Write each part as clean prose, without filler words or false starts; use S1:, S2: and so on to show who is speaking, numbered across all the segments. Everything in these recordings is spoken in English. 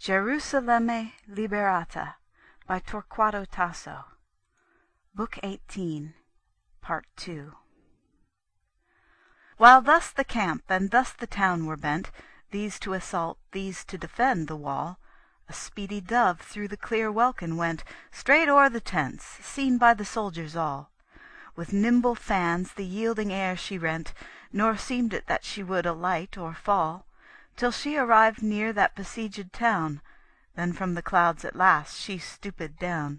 S1: Gerusalemme Liberata by Torquato Tasso. Book 18, Part 2. While thus the camp and thus the town were bent, these to assault, these to defend the wall, a speedy dove through the clear welkin went, straight o'er the tents, seen by the soldiers all. With nimble fans the yielding air she rent, nor seemed it that she would alight or fall, till she arrived near that besieged town. Then from the clouds at last she stooped down.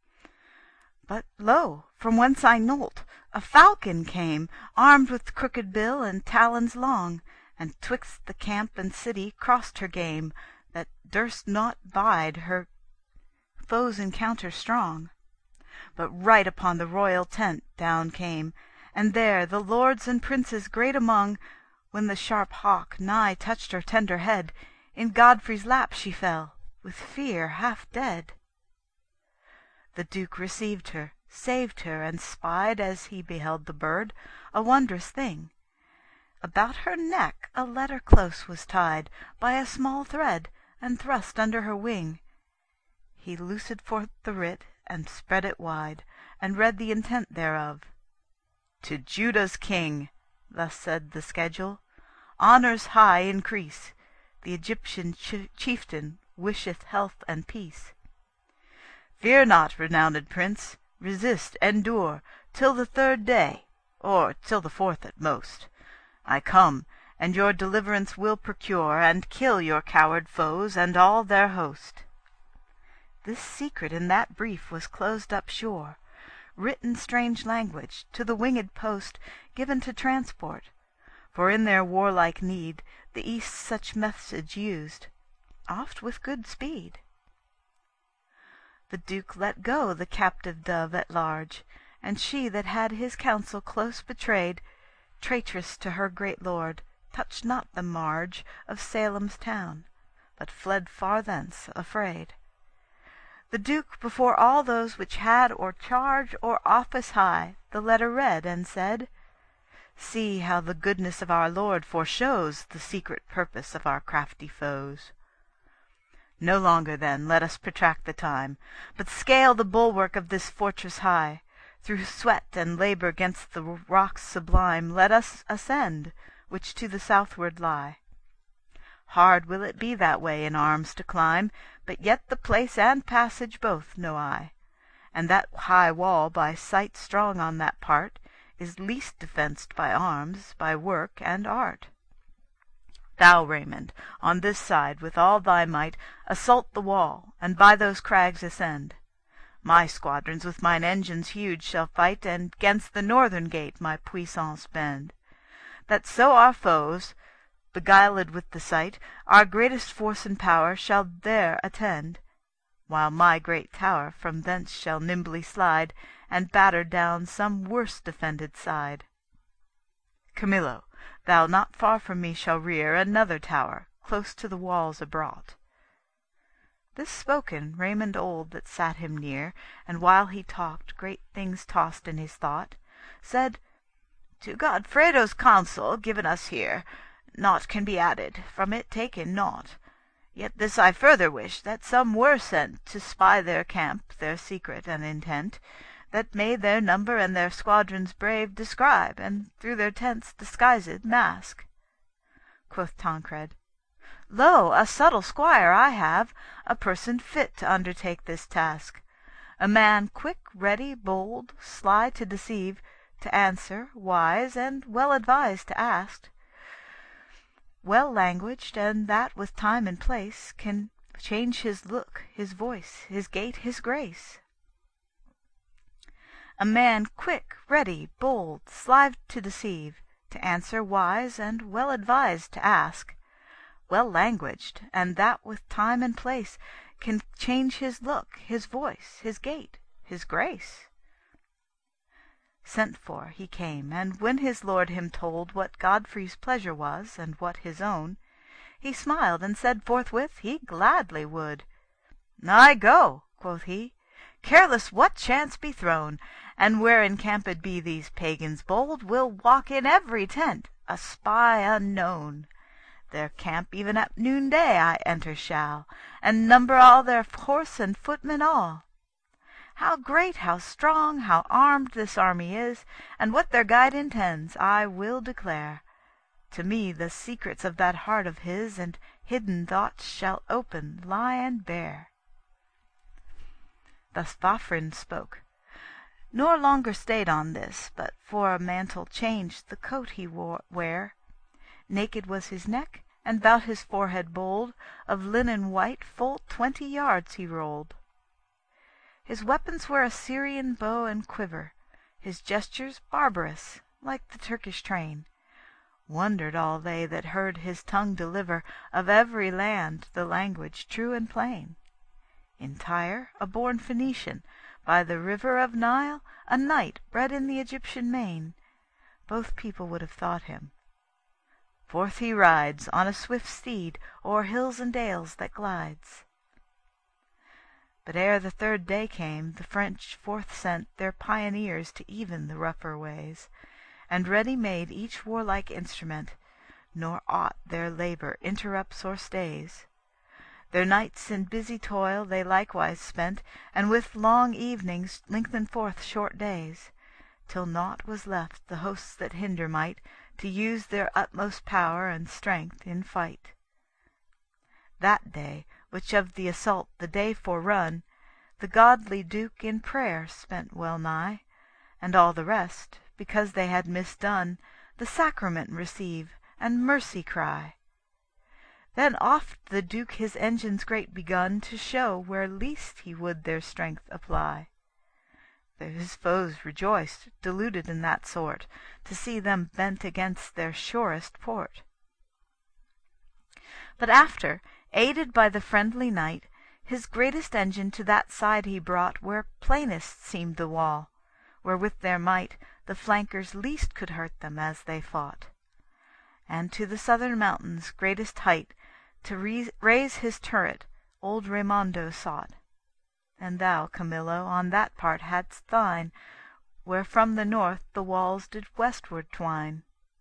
S1: But lo! from whence I nolt, a falcon came, armed with crooked bill and talons long, and twixt the camp and city crossed her game, that durst not bide her foe's encounter strong, but right upon the royal tent down came, and there the lords and princes great among. When the sharp hawk nigh touched her tender head, in Godfrey's lap she fell, with fear half dead. The Duke received her, saved her, and spied, as he beheld the bird, a wondrous thing. About her neck a letter close was tied by a small thread, and thrust under her wing. He loosed forth the writ, and spread it wide, and read the intent thereof. "To Judah's king," thus said the schedule, "honours high increase. The Egyptian chieftain wisheth health and peace. Fear not, renowned prince, resist, endure, till the 3rd day, or till the 4th at most. I come, and your deliverance will procure, and kill your coward foes and all their host." This secret in that brief was closed up sure, written strange language, to the winged post given to transport, for in their warlike need the East such message used, oft with good speed. The Duke let go the captive dove at large, and she that had his counsel close betrayed, traitress to her great lord, touched not the marge of Salem's town, but fled far thence afraid. The Duke before all those which had or charge or office high the letter read, and said, "See how the goodness of our Lord foreshows the secret purpose of our crafty foes. No longer then let us protract the time, but scale the bulwark of this fortress high. Through sweat and labour 'gainst the rocks sublime let us ascend, which to the southward lie. Hard will it be that way in arms to climb, but yet the place and passage both know I. And that high wall, by sight strong on that part, is least defenced by arms, by work and art. Thou, Raymond, on this side with all thy might assault the wall, and by those crags ascend. My squadrons with mine engines huge shall fight, and 'gainst the northern gate my puissance bend, that so our foes, beguiled with the sight, our greatest force and power shall there attend, while my great tower from thence shall nimbly slide, and batter down some worse defended side. Camillo, thou not far from me shall rear another tower, close to the walls abrought." This spoken, Raymond old that sat him near, and while he talked, great things tossed in his thought, said, "To Godfredo's counsel given us here, naught can be added, from it taken naught. Yet this I further wish, that some were sent to spy their camp, their secret and intent, that may their number and their squadrons brave describe, and through their tents disguised mask." Quoth Tancred, "Lo, a subtle squire I have, a person fit to undertake this task, a man quick, ready, bold, sly to deceive, to answer, wise, and well advised to ask, well languaged, and that with time and place can change his look, his voice, his gait, his grace. A man quick, ready, bold, sly to deceive, to answer, wise, and well advised to ask, well languaged, and that with time and place can change his look, his voice, his gait, his grace." Sent for he came, and when his lord him told what Godfrey's pleasure was, and what his own, he smiled and said forthwith he gladly would. "I go," quoth he, "careless what chance be thrown, and where encamped be these pagans bold, will walk in every tent, a spy unknown. their camp even at noonday I enter shall, and number all their horse and footmen all. How great, how strong, how armed this army is, and what their guide intends, I will declare. To me the secrets of that heart of his and hidden thoughts shall open, lie, and bare." Thus Vafthrûn spoke, nor longer stayed on this, but for a mantle changed the coat he wore. Naked was his neck, and 'bout his forehead bold, of linen white, full 20 yards he rolled. His weapons were a Syrian bow and quiver, his gestures barbarous, like the Turkish train. Wondered all they that heard his tongue deliver of every land the language true and plain. In Tyre, a born Phoenician, by the river of Nile, a knight bred in the Egyptian main, both people would have thought him. Forth he rides on a swift steed, o'er hills and dales that glides. But ere the third day came, the French forth sent their pioneers to even the rougher ways, and ready made each warlike instrument, nor aught their labour interrupts or stays. Their nights in busy toil they likewise spent, and with long evenings lengthened forth short days, till naught was left the hosts that hinder might to use their utmost power and strength in fight. That day, which of the assault the day forerun, the godly Duke in prayer spent well nigh, and all the rest, because they had misdone, the sacrament receive, and mercy cry. Then oft the Duke his engines great begun to show where least he would their strength apply. His foes rejoiced, deluded in that sort, to see them bent against their surest port. But after, aided by the friendly knight, his greatest engine to that side he brought where plainest seemed the wall, where with their might the flankers least could hurt them as they fought. And to the southern mountains' greatest height to raise his turret old Raimondo sought. And thou, Camillo, on that part hadst thine, where from the north the walls did westward twine.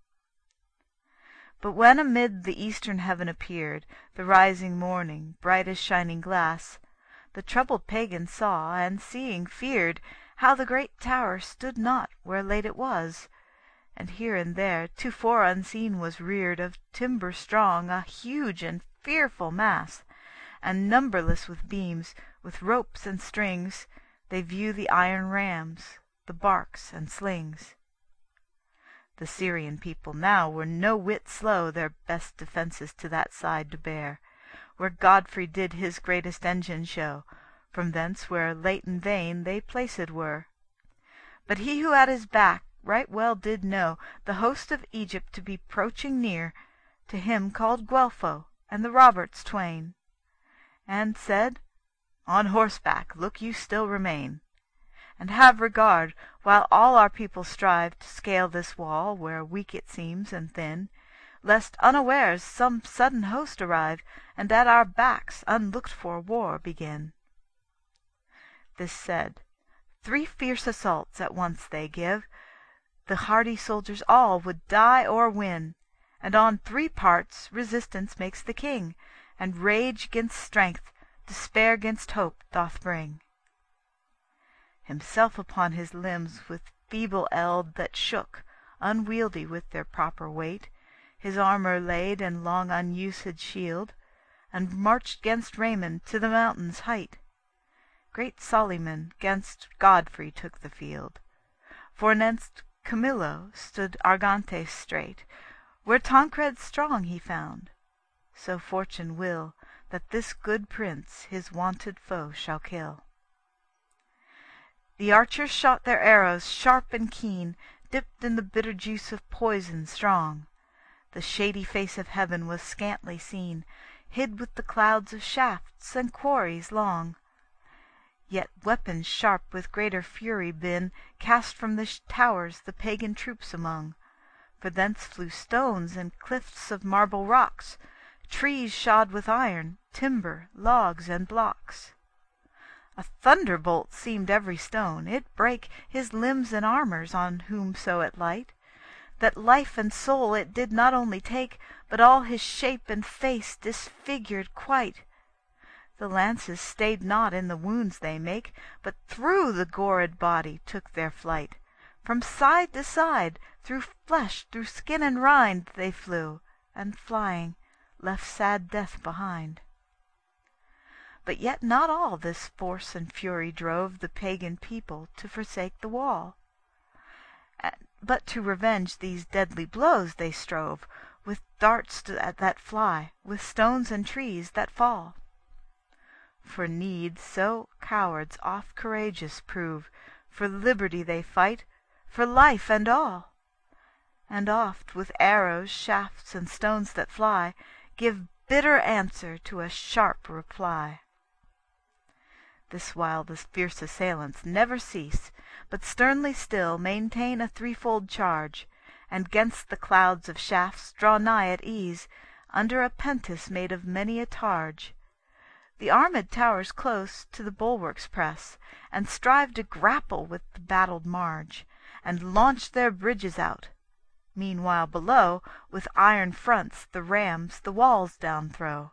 S1: But when amid the eastern heaven appeared the rising morning, bright as shining glass, the troubled pagan saw, and seeing feared, how the great tower stood not where late it was, and here and there, tofore unseen, was reared of timber strong a huge and fearful mass, and numberless with beams, with ropes and strings, they view the iron rams, the barks and slings. The Syrian people now were no whit slow their best defences to that side to bear, where Godfrey did his greatest engine show, from thence where late in vain they placed were. But he who at his back right well did know the host of Egypt to be 'proaching near, to him called Guelpho and the Roberts twain, and said, "On horseback look you still remain, and have regard, while all our people strive to scale this wall, where weak it seems and thin, lest unawares some sudden host arrive, and at our backs unlooked-for war begin." This said, 3 fierce assaults at once they give. The hardy soldiers all would die or win, and on 3 parts resistance makes the king, and rage 'gainst strength, despair 'gainst hope doth bring. Himself upon his limbs with feeble eld that shook, unwieldy with their proper weight, his armour laid and long unused shield, and marched 'gainst Raymond to the mountain's height. Great Solyman 'gainst Godfrey took the field, for next Camillo stood Argantes straight, where Tancred strong he found. So fortune will that this good prince his wonted foe shall kill. The archers shot their arrows sharp and keen, dipped in the bitter juice of poison strong. The shady face of heaven was scantly seen, hid with the clouds of shafts and quarries long. Yet weapons sharp with greater fury been cast from the towers the pagan troops among, for thence flew stones and cliffs of marble rocks, trees shod with iron, timber, logs, and blocks. A thunderbolt seemed every stone, it brake his limbs and armours on whomso it light. that life and soul it did not only take, but all his shape and face disfigured quite. The lances stayed not in the wounds they make, but through the gored body took their flight. From side to side, through flesh, through skin and rind, they flew, and flying, left sad death behind. But yet not all this force and fury drove the pagan people to forsake the wall. But to revenge these deadly blows they strove, with darts that fly, with stones and trees that fall. For need so cowards oft courageous prove, for liberty they fight, for life and all. And oft with arrows, shafts, and stones that fly, give bitter answer to a sharp reply. This while the fierce assailants never cease, but sternly still maintain a threefold charge, and 'gainst the clouds of shafts draw nigh at ease, under a pentise made of many a targe. The armed towers close to the bulwarks press, and strive to grapple with the battled marge, and launch their bridges out. Meanwhile below, with iron fronts, the rams the walls down throw.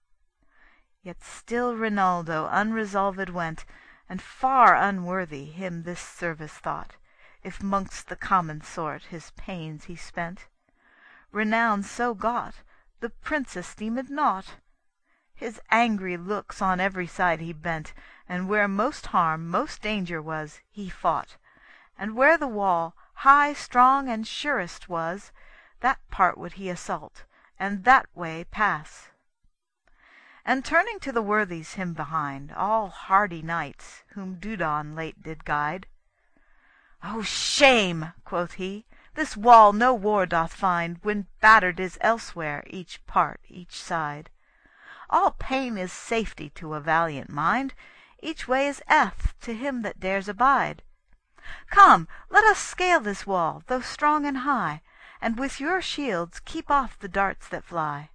S1: Yet still Rinaldo unresolved went, and far unworthy him this service thought, if 'mongst the common sort his pains he spent. Renown so got, the prince esteemed naught. His angry looks on every side he bent, and where most harm, most danger was, he fought. And where the wall, high, strong, and surest was, that part would he assault, and that way pass. And turning to the worthies him behind, all hardy knights, whom Dudon late did guide, "O shame!" quoth he, "this wall no war doth find, when battered is elsewhere each part, each side. All pain is safety to a valiant mind, each way is eath to him that dares abide. Come, let us scale this wall, though strong and high, and with your shields keep off the darts that fly."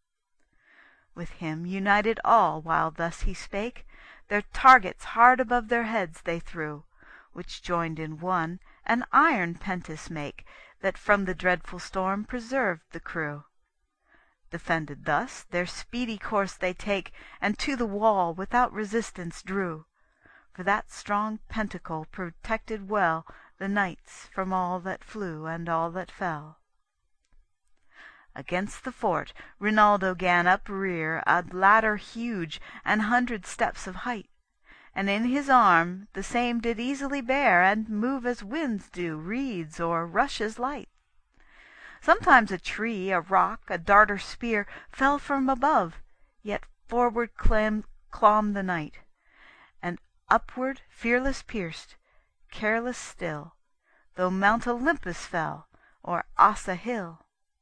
S1: With him united all, while thus he spake, their targets hard above their heads they threw, which joined in one, an iron pentise make, that from the dreadful storm preserved the crew. Defended thus, their speedy course they take, and to the wall without resistance drew. For that strong pentacle protected well the knights from all that flew and all that fell. Against the fort Rinaldo 'gan uprear a ladder huge, an 100 steps of height, and in his arm the same did easily bear, and move as winds do reeds or rushes light. Sometimes a tree, a rock, a dart or spear fell from above, yet forward clomb the knight, and upward fearless pierced, careless still, though Mount Olympus fell, or Ossa hill.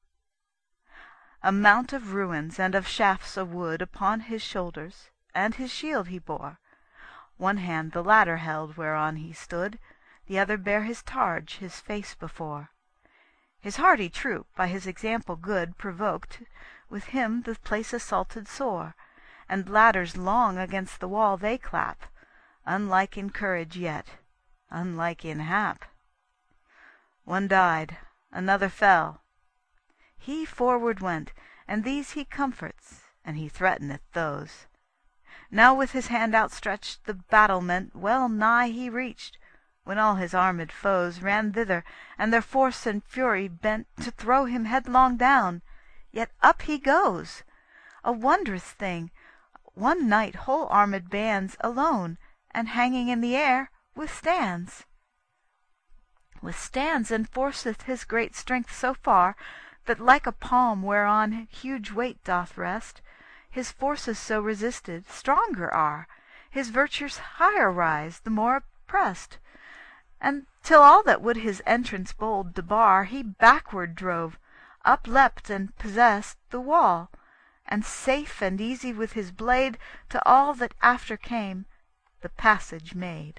S1: A mount of ruins and of shafts of wood upon his shoulders, and his shield he bore. One hand the ladder held whereon he stood, the other bare his targe, his face before. His hardy troop, by his example good provoked, with him the place assaulted sore, and ladders long against the wall they clap, unlike in courage yet, unlike in hap. One died, another fell. He forward went, and these he comforts, and he threateneth those. Now with his hand outstretched the battlement well nigh he reached, when all his armed foes ran thither, and their force and fury bent to throw him headlong down. Yet up he goes. A wondrous thing, one knight whole armed bands alone, and hanging in the air, withstands. Withstands and forceth his great strength so far, that like a palm whereon huge weight doth rest, his forces so resisted stronger are, his virtues higher rise the more oppressed. And till all that would his entrance bold debar he backward drove, upleapt and possessed the wall, and safe and easy with his blade to all that after came, the passage made.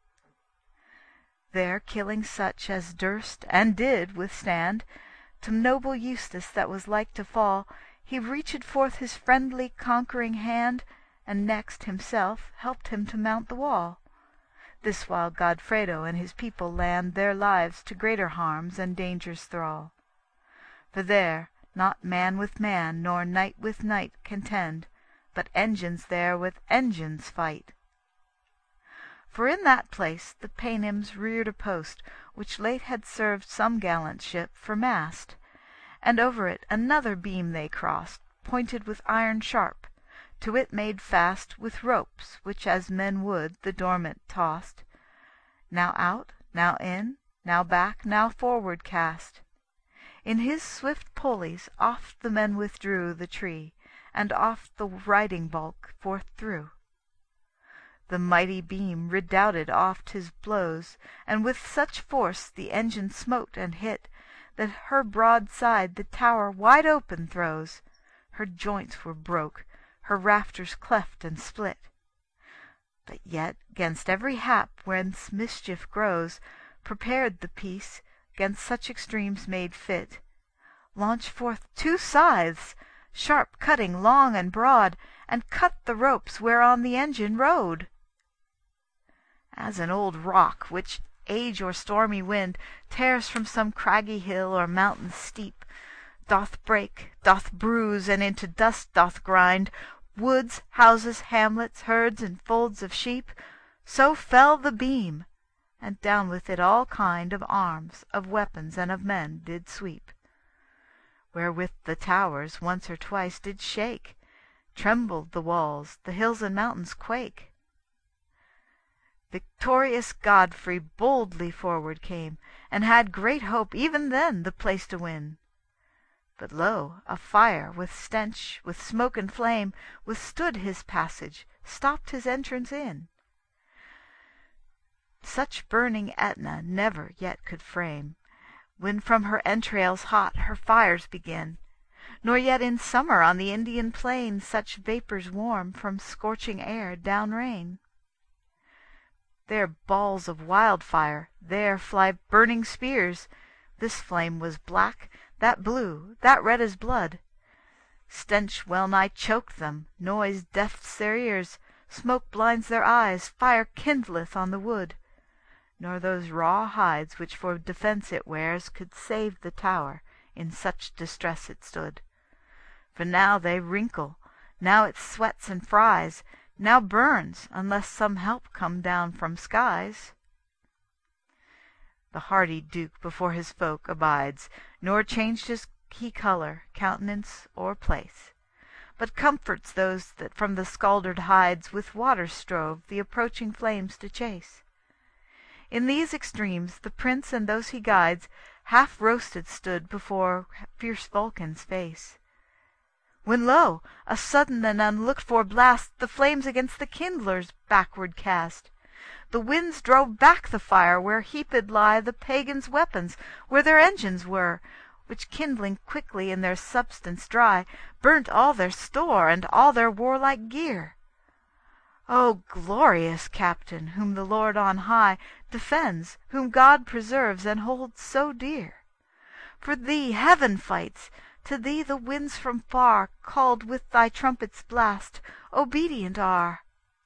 S1: There killing such as durst and did withstand, to noble Eustace that was like to fall, he reached forth his friendly conquering hand, and next himself helped him to mount the wall. This while Godfredo and his people land their lives to greater harms and dangers thrall. For there not man with man, nor knight with knight contend, but engines there with engines fight. For in that place the Paynims reared a post, which late had served some gallant ship for mast, and over it another beam they crossed, pointed with iron sharp, to it made fast with ropes, which as men would the dormant tossed, now out, now in, now back, now forward cast. In his swift pulleys oft the men withdrew the tree, and oft the riding bulk forth threw. The mighty beam redoubted oft his blows, and with such force the engine smote and hit, that her broadside the tower wide open throws. Her joints were broke, her rafters cleft and split. But yet 'gainst every hap whence mischief grows, prepared the piece, 'gainst such extremes made fit, launch forth 2 scythes, sharp cutting long and broad, and cut the ropes whereon the engine rode. As an old rock, which age or stormy wind tears from some craggy hill or mountain steep, doth break, doth bruise, and into dust doth grind woods, houses, hamlets, herds, and folds of sheep, so fell the beam, and down with it all kind of arms, of weapons, and of men did sweep. Wherewith the towers once or twice did shake, trembled the walls, the hills and mountains quake. Victorious Godfrey boldly forward came, and had great hope even then the place to win. But lo, a fire with stench, with smoke and flame, withstood his passage, stopped his entrance in. Such burning Aetna never yet could frame, when from her entrails hot her fires begin, nor yet in summer on the Indian plain such vapours warm from scorching air down rain. There balls of wildfire, there fly burning spears, this flame was black, that blue, that red as blood. Stench well nigh choked them, noise deafs their ears, smoke blinds their eyes, fire kindleth on the wood. Nor those raw hides which for defence it wears could save the tower, in such distress it stood. For now they wrinkle, now it sweats and fries, now burns, unless some help come down from skies. The hardy Duke before his folk abides, nor changed he colour, countenance, or place, but comforts those that from the scalded hides with water strove the approaching flames to chase. In these extremes the prince and those he guides half roasted stood before fierce Vulcan's face. When lo! a sudden and unlooked for blast the flames against the kindlers backward cast. The winds drove back the fire where heaped lie the pagans' weapons, where their engines were, which kindling quickly in their substance dry, burnt all their store and all their warlike gear. O glorious Captain, whom the Lord on high defends, whom God preserves and holds so dear! For thee heaven fights, to thee the winds from far, called with thy trumpet's blast, obedient are.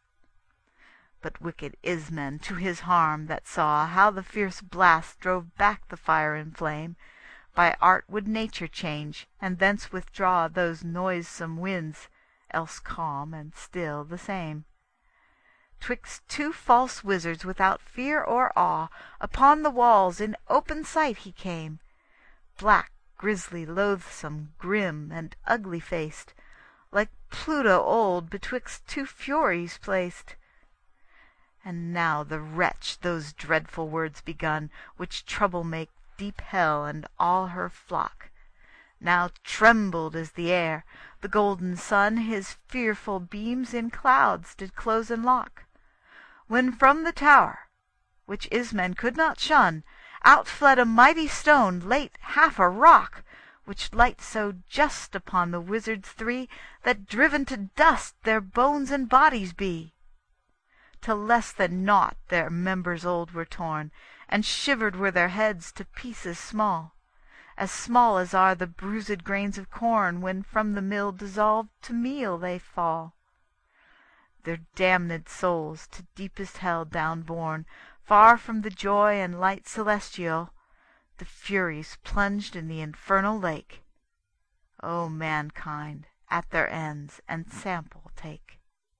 S1: But wicked Ismen to his harm that saw how the fierce blast drove back the fire and flame, by art would nature change, and thence withdraw those noisome winds, else calm and still the same. 'Twixt 2 false wizards without fear or awe, upon the walls in open sight he came, black, grisly, loathsome, grim, and ugly faced, like Pluto old betwixt 2 Furies placed. And now the wretch those dreadful words begun, which trouble make deep hell and all her flock. Now trembled is the air, the golden sun his fearful beams in clouds did close and lock, when from the tower, which Ismen could not shun, out fled a mighty stone, late half a rock, which light so just upon the wizards 3, that driven to dust their bones and bodies be. To less than naught their members old were torn, and shivered were their heads to pieces small, as are the bruised grains of corn, when from the mill dissolved to meal they fall. their damned souls to deepest hell downborne, far from the joy and light celestial, the Furies plunged in the infernal lake. O mankind, at their ends ensample take.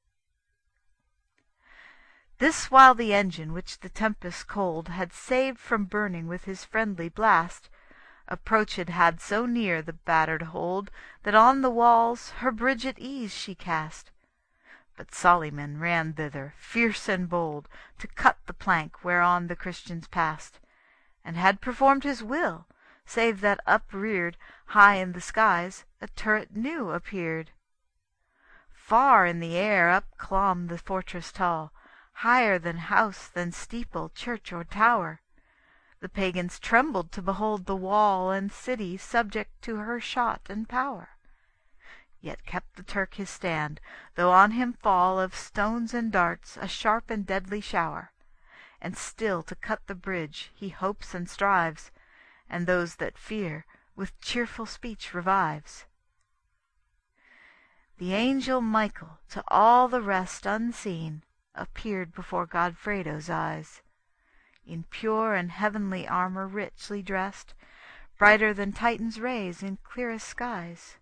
S1: This while the engine, which the tempest cold had saved from burning with his friendly blast, approached had so near the battered hold, that on the walls her bridge at ease she cast. But Solyman ran thither, fierce and bold, to cut the plank whereon the Christians passed, and had performed his will, save that upreared high in the skies a turret new appeared. Far in the air up clomb the fortress tall, higher than house, than steeple, church, or tower. The pagans trembled to behold the wall and city subject to her shot and power. Yet kept the Turk his stand, though on him fall of stones and darts a sharp and deadly shower. And still to cut the bridge he hopes and strives, and those that fear with cheerful speech revives. The angel Michael, to all the rest unseen, appeared before Godfredo's eyes, in pure and heavenly armour richly dressed, brighter than Titan's rays in clearest skies.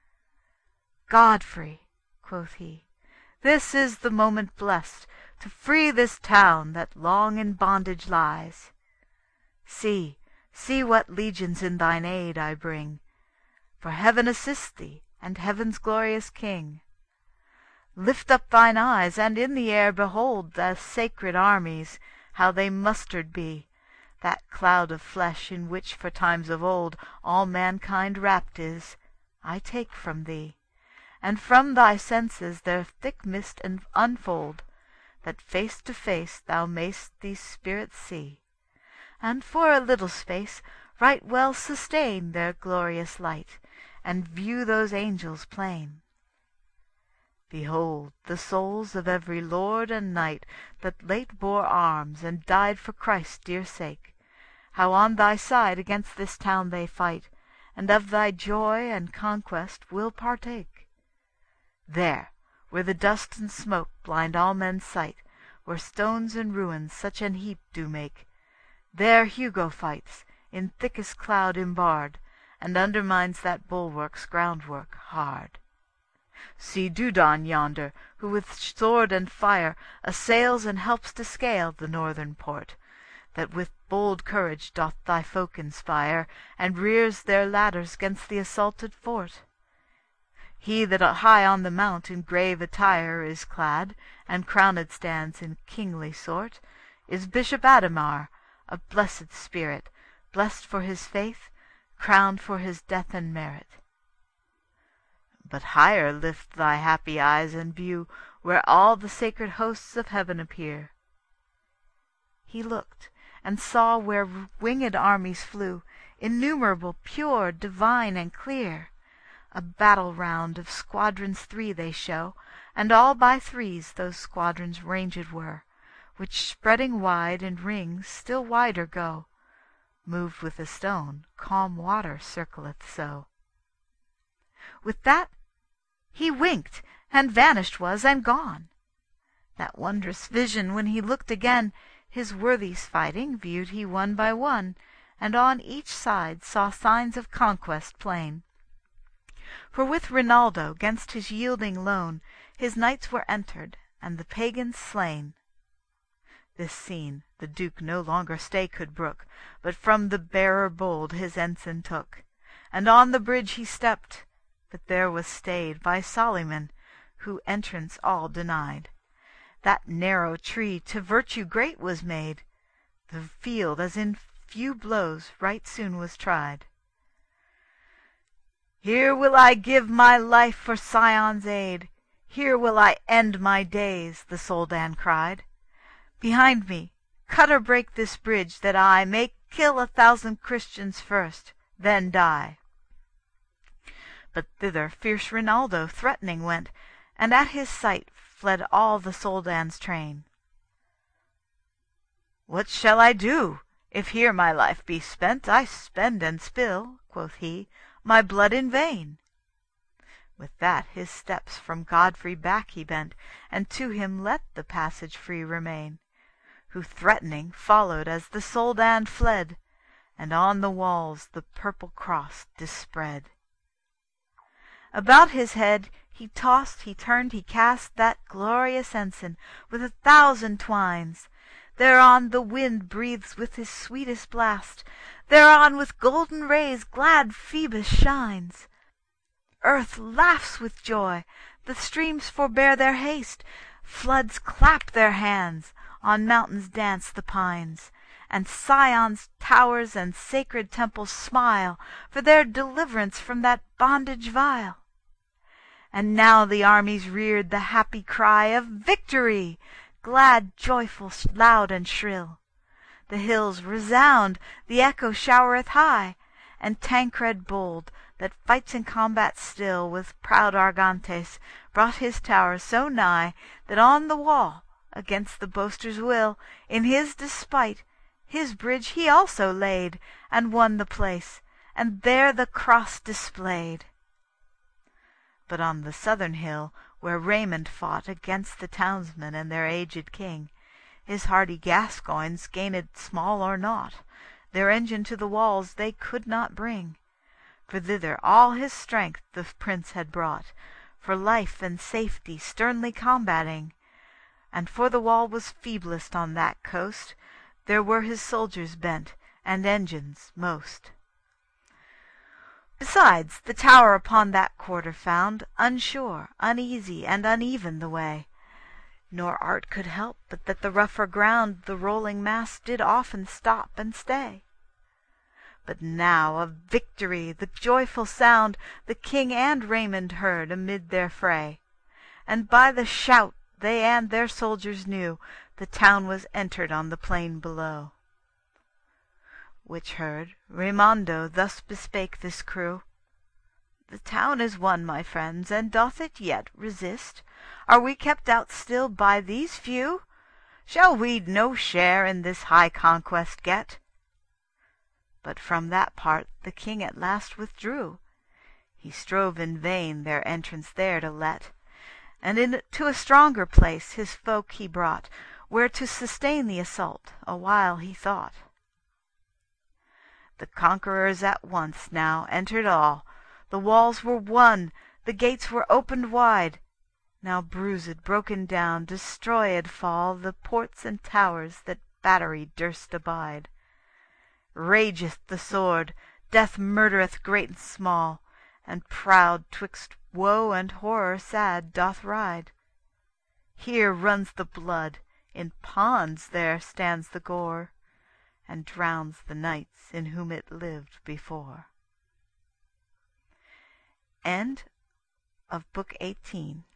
S1: "Godfrey," quoth he, "this is the moment blest to free this town that long in bondage lies. See, see what legions in thine aid I bring, for heaven assists thee, and heaven's glorious King. Lift up thine eyes, and in the air behold the sacred armies, how they mustered be, that cloud of flesh in which for times of old all mankind wrapped is, I take from thee, and from thy senses their thick mist unfold, that face to face thou mayst these spirits see, and for a little space right well sustain their glorious light, and view those angels plain. Behold the souls of every lord and knight that late bore arms and died for Christ's dear sake, how on thy side against this town they fight, and of thy joy and conquest will partake. There, where the dust and smoke blind all men's sight, where stones and ruins such an heap do make, there Hugo fights, in thickest cloud imbarred, and undermines that bulwark's groundwork hard. See Dudon yonder, who with sword and fire assails and helps to scale the northern port, that with bold courage doth thy folk inspire, and rears their ladders 'gainst the assaulted fort. He that high on the mount in grave attire is clad, and crowned stands in kingly sort, is Bishop Adhemar, a blessed spirit, blessed for his faith, crowned for his death and merit. But higher lift thy happy eyes and view, where all the sacred hosts of heaven appear. He looked, and saw where winged armies flew, innumerable, pure, divine, and clear. A battle round of squadrons 3 they show, and all by threes those squadrons ranged were, which spreading wide in rings still wider go, moved with a stone, calm water circleth so. With that he winked, and vanished was, and gone. That wondrous vision when he looked again, his worthies fighting viewed he one by one, and on each side saw signs of conquest plain. For with Rinaldo 'gainst his yielding loan his knights were entered, and the pagans slain. This scene the Duke no longer stay could brook, but from the bearer bold his ensign took, and on the bridge he stepped, but there was stayed by Solyman, who entrance all denied. That narrow tree to virtue great was made, the field as in few blows right soon was tried. "Here will I give my life for Sion's aid, here will I end my days," the Soldan cried. "Behind me, cut or break this bridge, that I may kill 1,000 Christians first, then die." But thither fierce Rinaldo threatening went, and at his sight fled all the Soldan's train. "What shall I do? If here my life be spent, I spend and spill," quoth he, "my blood in vain." With that his steps from Godfrey back he bent, And to him let the passage free remain, Who threatening followed as the Soldan fled, And on the walls the purple cross dispread. About his head he tossed, he turned, he cast That glorious ensign with 1,000 twines. Thereon the wind breathes with his sweetest blast, Thereon with golden rays glad Phoebus shines. Earth laughs with joy, the streams forbear their haste, Floods clap their hands, on mountains dance the pines, And Sion's towers and sacred temples smile For their deliverance from that bondage vile. And now the armies reared the happy cry Of victory, glad, joyful, loud and shrill. The hills resound, the echo showereth high, And Tancred bold, that fights in combat still With proud Argantes, brought his tower so nigh That on the wall, against the boaster's will, In his despite, his bridge he also laid, And won the place, and there the cross displayed. But on the southern hill, where Raymond fought Against the townsmen and their aged king, His hardy Gascoigns gained small or naught, Their engine to the walls they could not bring. For thither all his strength the prince had brought, For life and safety sternly combating. And for the wall was feeblest on that coast, There were his soldiers bent, and engines most. Besides, the tower upon that quarter found Unsure, uneasy, and uneven the way, Nor art could help but that the rougher ground The rolling mass did often stop and stay. But now of victory the joyful sound The king and Raymond heard amid their fray, And by the shout they and their soldiers knew The town was entered on the plain below. Which heard, Raimondo thus bespake this crew: "The town is won, my friends, and doth it yet resist? Are we kept out still by these few? Shall we no share in this high conquest get?" But from that part the king at last withdrew. He strove in vain their entrance there to let, And into a stronger place his folk he brought, Where to sustain the assault a while he thought. The conquerors at once now entered all, The walls were won, the gates were opened wide. Now bruised, broken down, destroyed fall The ports and towers that battery durst abide. Rageth the sword, death murdereth great and small, And proud 'twixt woe and horror sad doth ride. Here runs the blood, in ponds there stands the gore, And drowns the knights in whom it lived before. End of Book 18.